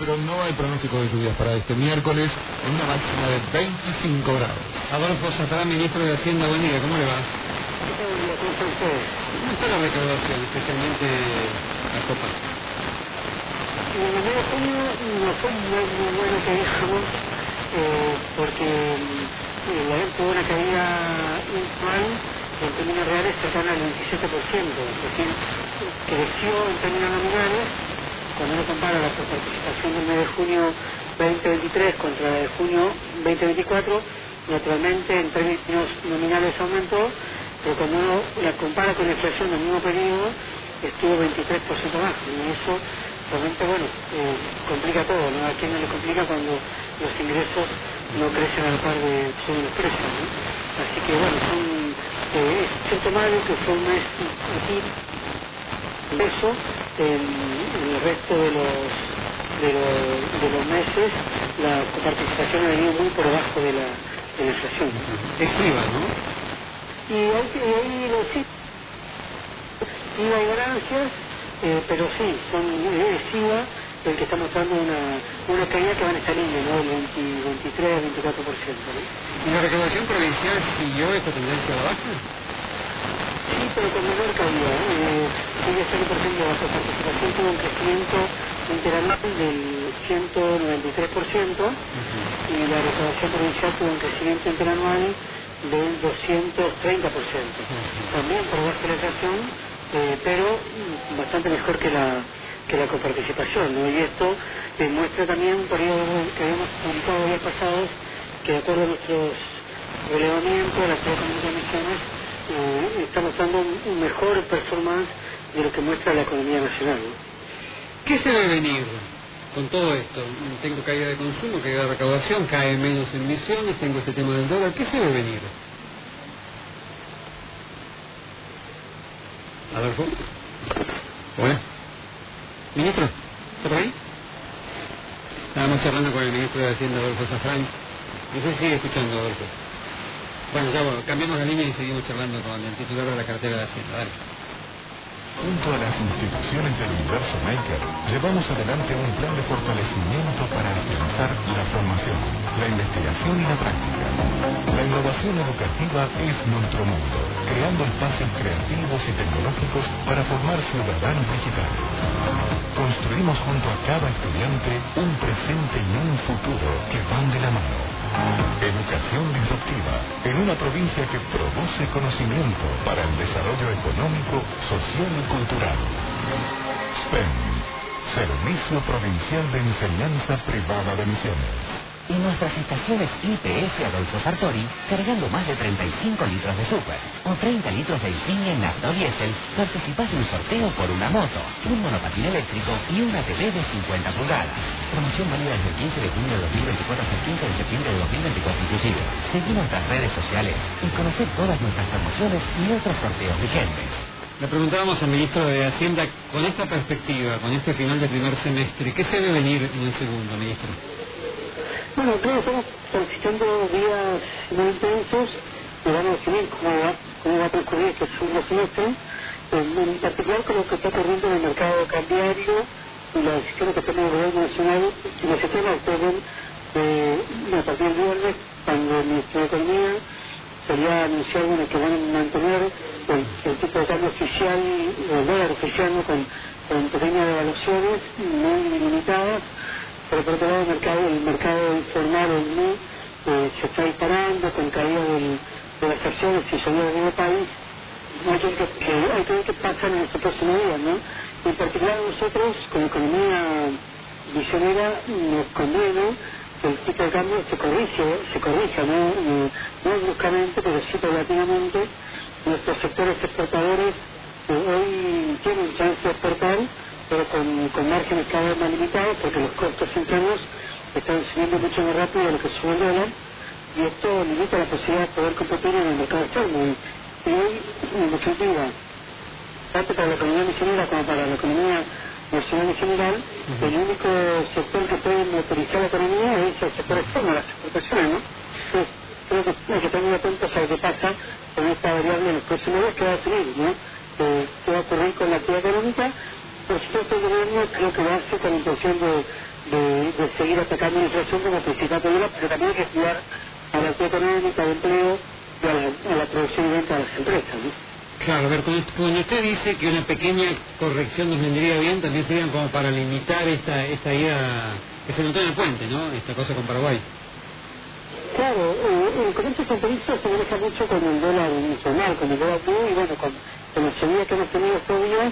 pero no hay pronóstico de lluvias para este miércoles, en una máxima de 25 grados. Adolfo Zaffarán, ministro de Hacienda, buen día, ¿cómo le va? ¿Cómo está la recaudación, especialmente la copa? En el mes de junio no fue muy bueno que digamos, porque la vez tuvo una caída mensual en términos reales cercana al 27%, es decir, creció en términos nominales. Cuando uno compara la participación del mes de junio 2023 contra la de junio 2024, naturalmente en términos nominales aumentó, pero cuando uno la compara con la inflación del mismo periodo, estuvo 23% más, y eso realmente, bueno, complica todo, ¿no? ¿A quién no le complica cuando los ingresos no crecen a la par de los precios, ¿no? Así que, bueno, es sintomático que fue un mes aquí, eso, en el resto de los meses, la participación ha venido muy por debajo de la inflación. Es IVA, ¿no? Y ahí lo sí, IVA y ganancias, pero sí, es IVA el que está mostrando una caída que va en esta línea, ¿no? El 23-24%, ¿no? ¿Y la recaudación provincial siguió esta tendencia a la baja? Sí, pero con menor caída. Sigue siendo, por ejemplo, la participación tuvo un crecimiento interanual del 193%, y la recaudación provincial tuvo un crecimiento interanual del 230%. También por debajo de la inflación, pero bastante mejor que la coparticipación, ¿no? Y esto muestra también un periodo que habíamos publicado días pasados, que de acuerdo a nuestros relevamientos, las economía de emisiones, está mostrando un mejor performance de lo que muestra la economía nacional, ¿no? ¿Qué se debe venir con todo esto? Tengo caída de consumo, caída de recaudación, cae menos en emisiones, tengo este tema del dólar. ¿Qué se debe venir? Adolfo. Hola. Ministro, ¿está por ahí? Estábamos charlando con el ministro de Hacienda, Adolfo Zaffarán. No sé si sigue escuchando, Adolfo. Bueno, ya cambiamos la línea y seguimos charlando con el titular de la cartera de Hacienda. Dale. Junto a las instituciones del Universo Maker, llevamos adelante un plan de fortalecimiento para alcanzar la formación, la investigación y la práctica. La innovación educativa es nuestro mundo, creando espacios creativos y tecnológicos para formar ciudadanos digitales. Construimos junto a cada estudiante un presente y un futuro que van de la mano. Educación disruptiva en una provincia que produce conocimiento para el desarrollo económico, social y cultural. SPEN, Servicio Provincial de Enseñanza Privada de Misiones. En nuestras estaciones YPF Adolfo Sartori, cargando más de 35 litros de super o 30 litros de Insignia en nafta o diésel, participás de un sorteo por una moto, un monopatín eléctrico y una TV de 50 pulgadas. Promoción válida desde el 15 de junio de 2024 hasta el 15 de septiembre de 2024 inclusive. Seguí nuestras redes sociales y conocer todas nuestras promociones y otros sorteos vigentes. Le preguntábamos al ministro de Hacienda, con esta perspectiva, con este final del primer semestre, ¿qué se debe venir en el segundo, ministro? Bueno, creo que estamos transitando días muy intensos, y vamos a definir cómo va a transcurrir este segundo semestre, en particular con lo que está ocurriendo en el mercado cambiario y las decisiones que toma el gobierno nacional y los sistemas que ven a partir del viernes, cuando el Ministerio de Economía sería anunciar que van a mantener el tipo de cambio oficial, el dólar oficial, ¿no? con pequeñas devaluaciones muy limitadas. Pero por otro lado el mercado informal en mí se está disparando con caída de las acciones y subidas de país. Hay que ver qué pasa en estos próximos días, ¿no? En particular nosotros, como economía visionera, nos conviene que el tipo de cambio se corrija, no bruscamente, pero sí paulatinamente. Nuestros sectores exportadores hoy tienen chance de exportar, pero con márgenes cada vez más limitados, porque los costos internos están subiendo mucho más rápido de lo que sube el dólar, y esto limita la posibilidad de poder competir en el mercado externo. Y hoy, en definitiva, tanto para la economía misionera como para la economía nacional en general, el único sector que puede motorizar la economía es el sector externo, las exportaciones, ¿no? Entonces, creo que hay que estar muy atentos a lo que pasa con esta variable en los próximos días que va a definir, ¿no? ¿Qué va a ocurrir con la actividad económica? Por supuesto, el gobierno creo que lo hace con la intención de de seguir atacando la inflación como principal problema, pero también hay que cuidar a la actividad económica, al empleo y a la producción y venta de las empresas, ¿no? Claro, a ver, cuando usted dice que una pequeña corrección nos vendría bien, también serían como para limitar esta ida que se notó en el puente, ¿no? Esta cosa con Paraguay. Claro, el comercio fronterizo se maneja mucho con el dólar nacional, con el dólar blue, y bueno, con la subida que hemos tenido estos días,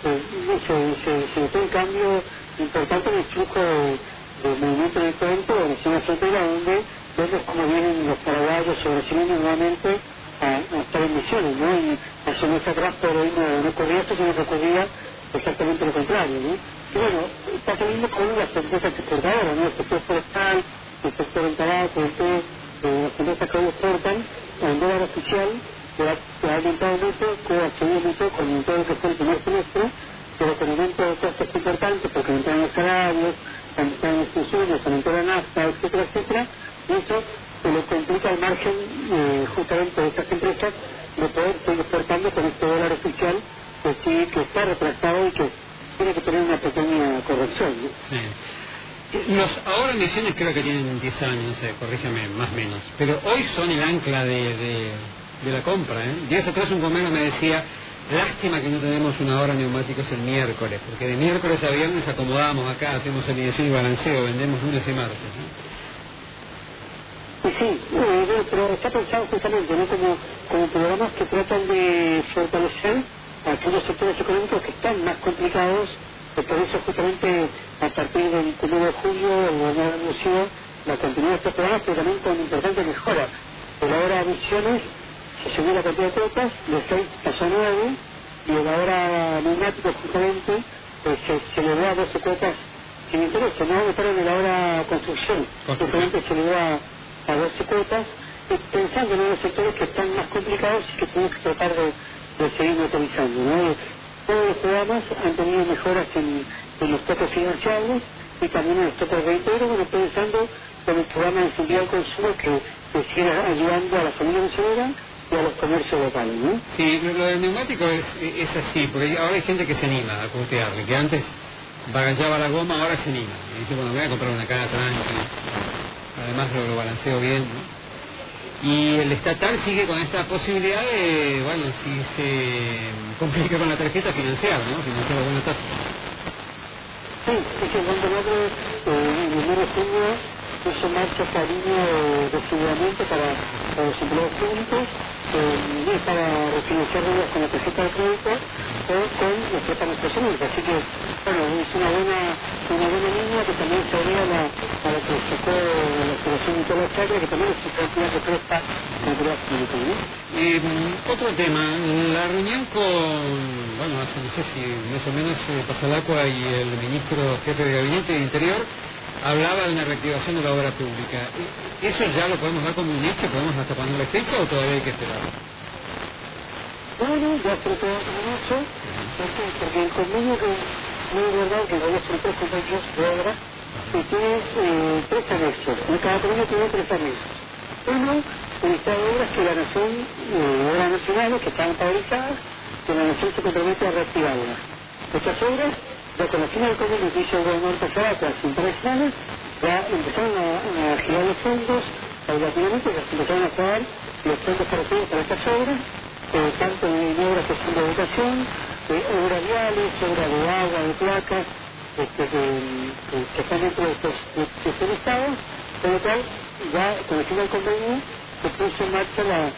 se notó un cambio importante en el flujo de movimiento del puente de la zona frontera, donde vemos cómo vienen los paraguayos sobresaliendo nuevamente a estar en misiones, ¿no? Y hace un mes atrás por hoy no ocurría esto, sino que ocurría exactamente lo contrario, ¿no? Y bueno, está teniendo con las empresas exportadoras, ¿no? El sector forestal, el sector del tabaco, el té, las empresas que hoy exportan, el dólar oficial que ha aumentado mucho, que ha subido mucho con todo lo que fue el primer semestre, pero con aumento de costos importantes, porque aumentaron los salarios, aumentaron los insumos, aumentó la nafta, etcétera, etcétera, y eso se le complica el margen justamente de estas empresas de poder seguir exportando con este dólar oficial que sí, que está retrasado y que tiene que tener una pequeña corrección, ¿no? Sí. Los ahora emisiones creo que tienen 10 años, no sé, corrígeme, más o menos, pero hoy son el ancla de la compra, ¿eh? Días atrás un comero me decía, lástima que no tenemos una hora neumáticos el miércoles, porque de miércoles a viernes acomodamos acá, hacemos alineación y balanceo, vendemos lunes y martes, ¿no? Y sí, pero está pensado justamente, ¿no? como programas que tratan de fortalecer a aquellos sectores económicos que están más complicados, por eso justamente a partir del 1 de julio el gobernador anunció la continuidad de estos programas, pero también con importantes mejoras. Por ahora a Misiones se subió la cantidad de cuotas, de 6 pasó a 9, y el ahora neumáticos justamente se le da 12 cuotas sin interés, no aumentaron en la hora construcción, justamente se le da a 12 cuotas, pensando en los sectores que están más complicados y que tenemos que tratar de seguir utilizando, ¿no? Todos los programas han tenido mejoras en los topes financiables y también en los topes de reintegro, bueno, pensando en el programa de incentivo al consumo que sigue ayudando a la familia venezolana y a los comercios locales, ¿no? Sí, lo del neumático es así, porque ahora hay gente que se anima a costearle, que antes bagallaba la goma, ahora se anima. Y dice, bueno, voy a comprar una casa, además lo balanceo bien, ¿no? Y el estatal sigue con esta posibilidad de, bueno, si se complica con la tarjeta, financiar, ¿no? Financiar a buena tasa. Sí, es que cuando en el mes de junio puso en marcha esta línea de aseguramiento para los empleados públicos, para refinanciar deudas con la tarjeta de crédito o con los préstamos personales. Así que, bueno, es una buena línea que también se agrega a la que sacó la Federación de la Chacra, que también es una cantidad que presta la autoridad pública, ¿no? Otro tema, la reunión con, bueno, hace no sé si más o menos Pasalacqua y el ministro jefe de Gabinete de Interior, hablaba de una reactivación de la obra pública. ¿Eso ya lo podemos dar como un hecho? ¿Podemos hasta ponerle fecha o todavía hay que esperar? Bueno, ya se lo podemos como un hecho, porque el convenio que no es verdad que vaya a ser 3 compañeros de obra y tiene 3 anexos. Cada convenio tiene 3 anexos. Uno, el listado de obras que la Nación, obras nacionales que están pavorizadas, que la Nación se compromete a reactivarlas. Estas obras, ya con la firma del convenio que hizo el gobernador Pasalacqua hace un par de semanas, ya empezaron a girar los fondos, paulatinamente ya se empezaron a pagar los fondos para estas obras, tanto en obras que son de educación, obras viales, obras de agua, de placas, que están dentro de estos estados, con lo cual ya con el fin del convenio se puso en marcha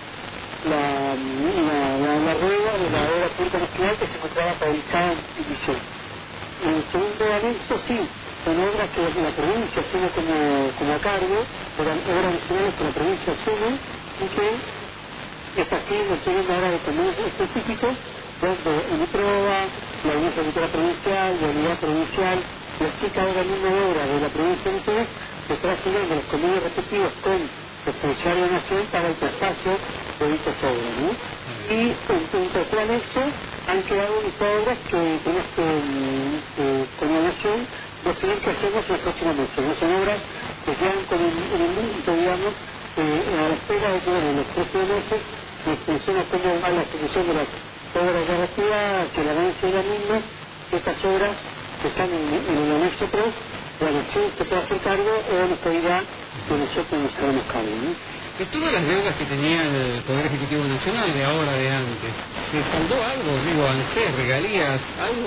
la rueda de la obra pública nacional que se encontraba pavilizada en Misión. En el segundo anexo, sí, son obras que la provincia asume como a cargo, eran obras nacionales que la provincia asume y que estas sí requieren ahora de convenios específicos, donde en IPROA, la Unión Secretaria Provincial, la Unidad Provincial, y así cada organismo de obra de la provincia de Misiones estará siguiendo los convenios respectivos con el Funcionario de Nación para el traspaso de dichas obras, ¿no? Y en tercer anexo han quedado estas obras que tenemos con la Nación definir qué hacemos en los próximos meses, ¿no? Son obras que quedan con en el mundo, digamos, a la espera de que en los próximos meses nos funciona cómo va la ejecución de las obras ya reactivadas, que el avance de las mismas, estas obras que están en el anexo 3, la nación se puede hacer cargo o la autoridad que nosotros nos hagamos cargo, ¿no? De todas las deudas que tenía el Poder Ejecutivo Nacional, de ahora, de antes, ¿se saldó algo? Digo, ANSES, regalías, algo?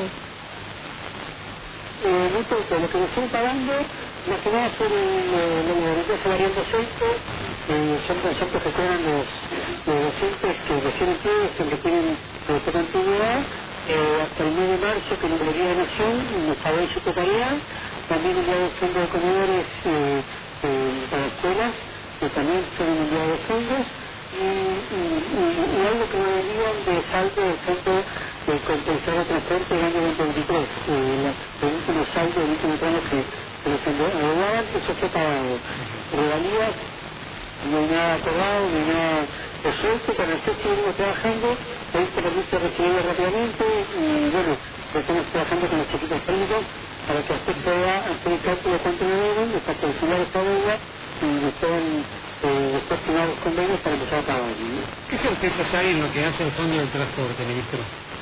Muy poco, lo que nos están pagando, más que nada son los ingresos variando docentes, son conceptos que cobran los docentes que recién empiezan, que tienen poca antigüedad, hasta el mes de marzo, que la Secretaría de Nación nos pagó en su totalidad, también enviado fondos de comedores para escuelas, que también fueron enviados fondos, y algo que me venían de saldo del fondo de compensar el transporte del año 2023, el último saldo, el último tramo que nos enviaban, eso fue pagado. Regalías, no hay nada acordado, no hay nada resuelto, pero nosotros seguimos trabajando, hoy se permite recibirlo rápidamente, y bueno, estamos trabajando con los equipos técnicos para que usted pueda hacer el cálculo de cuánto me deben, para calcular esta deuda, y después firmar los convenios para empezar a pagar, ¿no? ¿Qué certezas hay en lo que hace el Fondo del Transporte, ministro?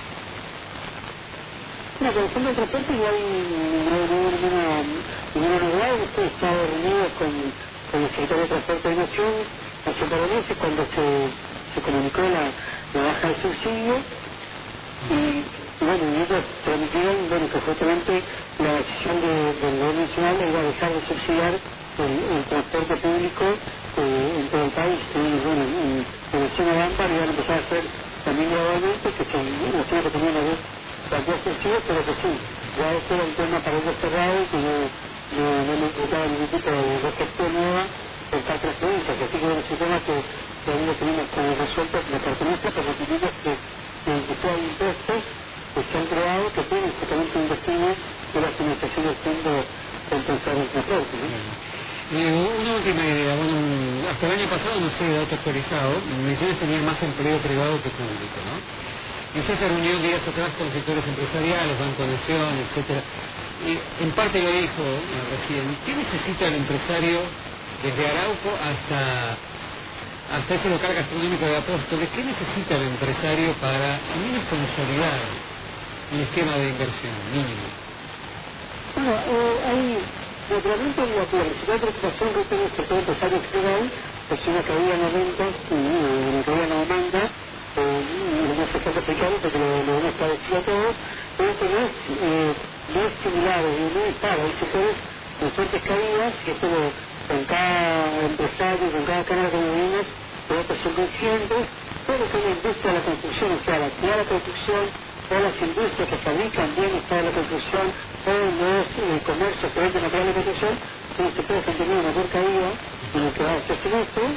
No, con el Fondo del Transporte no hay ninguna novedad. Usted está reunido con el Secretario de Transporte de Nación hace un par de meses cuando se comunicó la baja del subsidio, y bueno, ellos transmitieron, bueno, que justamente la decisión del gobierno nacional era dejar de subsidiar el transporte público en todo el país. Y bueno, en el seno de AMBA iban a empezar a hacer también gradualmente, que se lo tiene que tener una vez cambiar subsidios, pero que sí, ya este era un tema para ellos cerrado y que no necesitaba ningún tipo de gestión nueva por parte de las provincias. Así que bueno, es un tema que aún lo tenemos como resuelto de parte nuestra, pero requerimos que hay impuestos que se han creado que tienen justamente un destino de la financiación del fondo compensar el transporte, ¿no? Una última idea, bueno, hasta el año pasado, no sé, dato actualizado, Misiones tenía más empleo privado que público, ¿no? Y usted se reunió días atrás con sectores empresariales, Banco Nación, etcétera. Y en parte lo dijo recién, ¿qué necesita el empresario desde Arauco hasta ese local gastronómico de Apóstoles? ¿Qué necesita el empresario para al menos consolidar un esquema de inversión mínimo? Bueno, hay naturalmente la principal preocupación que tiene el sector empresario general es una caída en las ventas y una caída en la demanda, no se puede explicar porque lo hemos establecido todos, pero que no es similar, no es para, hay sectores con fuertes caídas, que esto con cada empresario, con cada cámara que vivimos, nosotros son conscientes, todo lo que es la industria de la construcción, o sea, la actividad de la construcción, todas las industrias que fabrican bienes para la construcción, todos los comercios que venden material de construcción, son sectores que han tenido una mayor caída en lo que va a este semestre,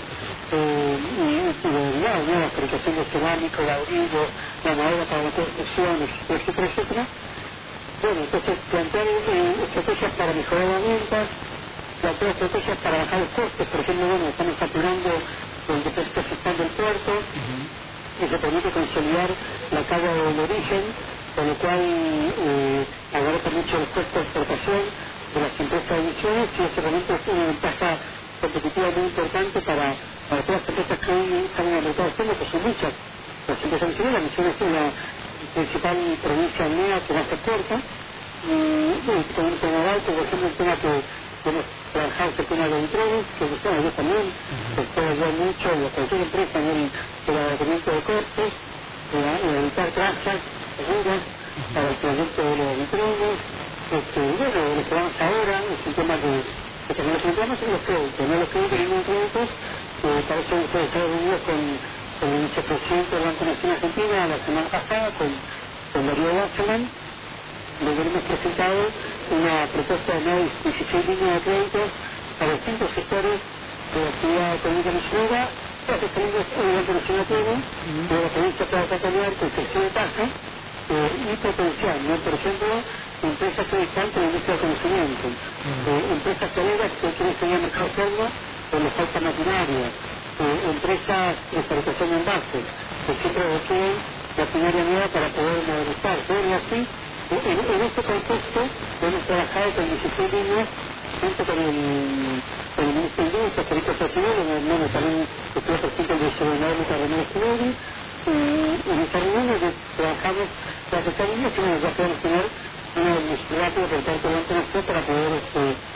y nueva fabricación de cerámico, ladrillo, la madera para la construcción, etcétera, etcétera. Bueno, entonces plantear estrategias para mejorar las ventas, plantear estrategias para bajar los costes, por ejemplo, bueno, estamos saturando el depósito fiscal del puerto, que se permite consolidar la carga del origen, con lo cual abarca mucho los costos de exportación de las empresas de Misiones, y eso realmente es una ventaja competitiva muy importante para todas las empresas que hoy están en el mercado externo, que son muchas. Las empresas misioneras, Misiones es la principal provincia NEA que más exporta, y con un tema de alto, por ejemplo, un tema que podemos trabajar el tema de vitrones, que yo también, se puede ayudar mucho a cualquier empresa en el abatimiento de costes, evitar trazas seguras para el proyecto de los vitrones, bueno, lo que vamos ahora es un tema que también nos centramos en los créditos, no los créditos, ningún créditos, para eso ustedes están reunidos con el vicepresidente del Banco Nación Argentina la semana pasada, con Darío Wasserman, donde hemos presentado una propuesta de nuevas 16 líneas de créditos para distintos sectores de la actividad económica misionera, las que tenemos en el Banco Nacional tiene, de la provincia pueda acompañar con sección de tasa y potencial, ¿no? Por ejemplo, empresas que están con la industria de conocimiento, empresas colegas que quieren seguir al mercado externo, pero les falta maquinaria, empresas de fabricación de envases, que siempre requieren maquinaria nueva para poder modernizar, todo y así. En este contexto hemos trabajado con 16 líneas junto con el ministro de Industria, Federico Satinelli, donde también estuvo presente el viceministro de René Escuderi, en esta reunión donde trabajamos las 6 líneas, y bueno, ya podemos tener una rápida por parte de la Banco Nación para poder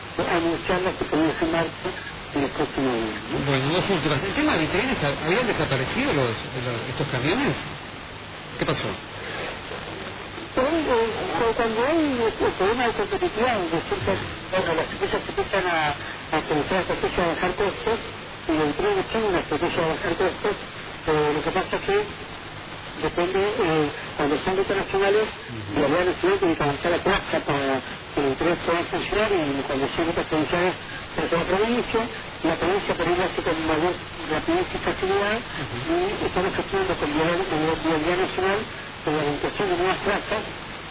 iniciarlas y ponerlas en marcha en los próximos días, ¿no? Bueno, dos últimas. El tema de trenes, ¿habían desaparecido estos camiones? ¿Qué pasó? Cuando hay el problema de competitividad, es decir, que las empresas empiezan a utilizar la estrategia de bajar costos, y el tren tiene una estrategia de bajar costos, lo que pasa es que depende, cuando son rutas nacionales, la vía nacional tiene que avanzar la plaza para que el tren pueda funcionar, y cuando son rutas provinciales, para la provincia por ahí lo hace con mayor rapidez y facilidad, y estamos gestionando con vía nacional con la orientación de nuevas plazas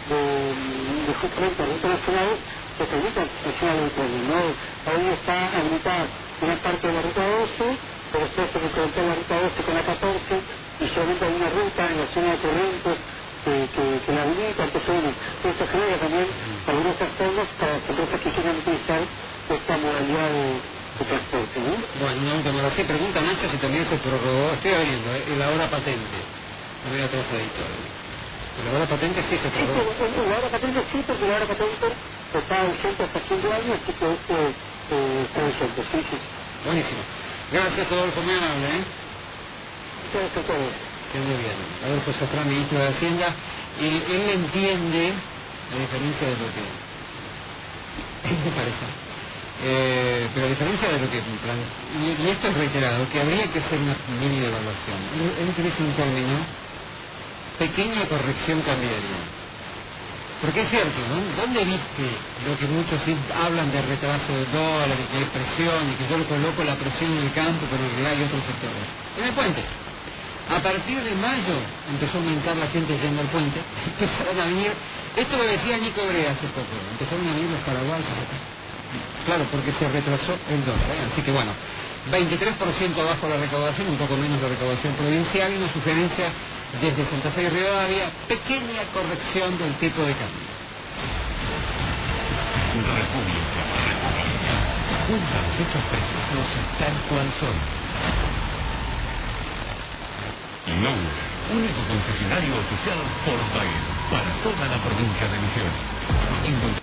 de justamente rutas nacionales que permitan funcionar el tren, ¿no? Hoy está habilitada una parte de la ruta 12, pero después se conectar la ruta 12 con la 14, y solamente hay una ruta en la zona de Corrientes que la habilita. Entonces, bueno, esto genera también algunos trastornos para las empresas que quieran utilizar esta modalidad de transporte, ¿no? Bueno, una última, sí, pregunta Nacho si también se prorrogó, estoy abriendo, la hora patente, no voy a trasadito. La hora patente sí se prorrogó. Sí, la hora patente sí, porque la hora patente está vigente hasta fin de año, así que está vigente, sí, sí. Buenísimo. Gracias, Adolfo, muy amable, ¿eh? Gracias a todos. Que muy bien. Adolfo Safrán, ministro de Hacienda, él entiende, a diferencia de lo que... me parece. Pero a diferencia de lo que... Y esto es reiterado, que habría que hacer una mini evaluación. Él utiliza un término, pequeña corrección cambiaria. Porque es cierto, ¿no? ¿Dónde viste lo que muchos hablan de retraso del dólar, de que hay presión, y que yo le coloco la presión en el campo, pero en realidad hay otros sectores? En el puente. A partir de mayo empezó a aumentar la gente yendo al puente, empezaron a venir, esto lo decía Nico Brea hace poco, empezaron a venir los paraguayos acá. Claro, porque se retrasó el dólar, ¿eh? Así que bueno, 23% abajo la recaudación, un poco menos la recaudación provincial, y una sugerencia desde Santa Fe y Rivadavia, pequeña corrección del tipo de cambio. República. Junta los hechos precisos tal cual son. Lowe's, único concesionario oficial Volkswagen para toda la provincia de Misiones.